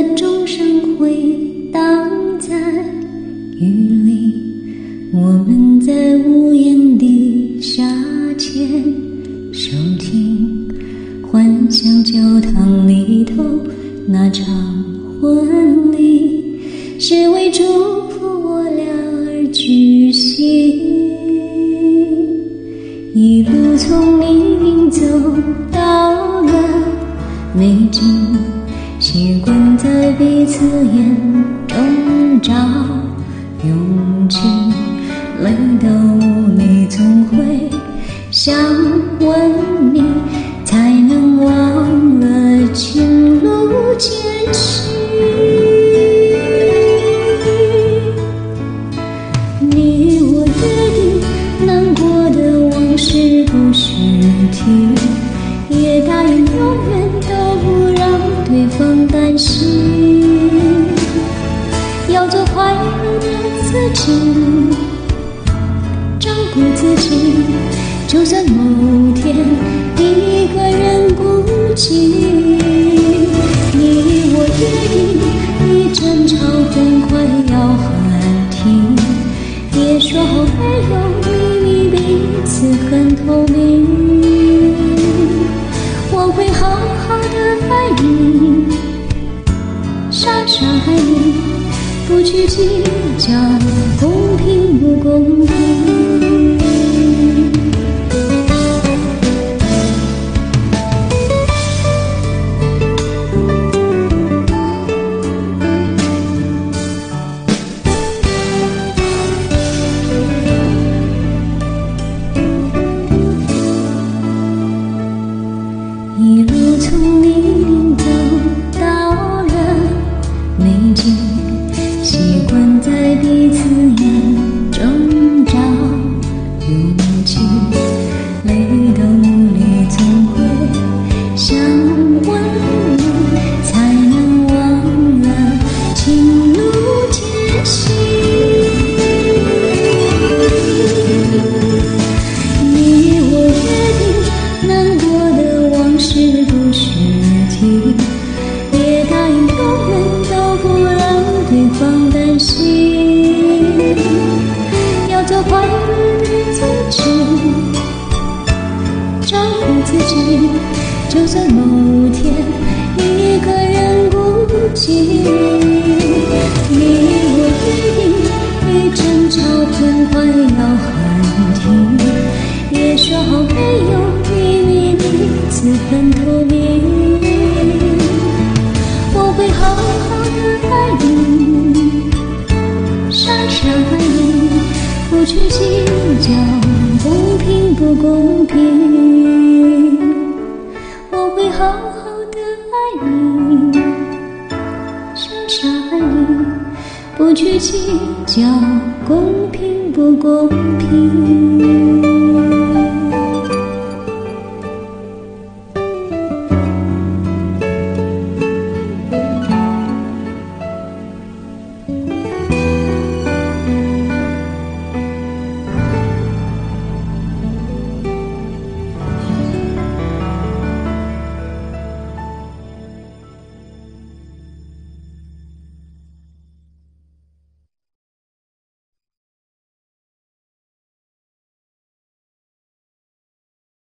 的钟声回荡在雨里，我们在屋檐底下牵手听，幻想教堂里头那场婚礼是为祝福我俩而举行。一路从你走到了美景，习惯在彼此眼中找勇气，累到无力总会想问你，才能忘了情路艰辛。你我约定难过的往事不是提，也答应永远都不让对方担心，要做快乐的自己，照顾自己，就算某天一个人孤寂。你我约定一阵吵很快要喊停，也说好没有秘密，彼此很透明。我会好好的爱你，傻傻爱你，不去计较公平不公平。一路从你走到了美景，习惯在彼此眼中找勇气，累到无力总会想问你，才能忘了情路艰辛。你我约定难过的往事不是提，也答应永远都不让对方担心，要做快乐的自己，照顾自己，就算某天一个人孤寂。你我约定一争吵很快要喊停，也说好没有秘密，彼此很透明。我会好好的爱你，傻傻爱你，不去计较公平不公平。我会好好的爱你，傻傻爱你，不去计较公平不公平。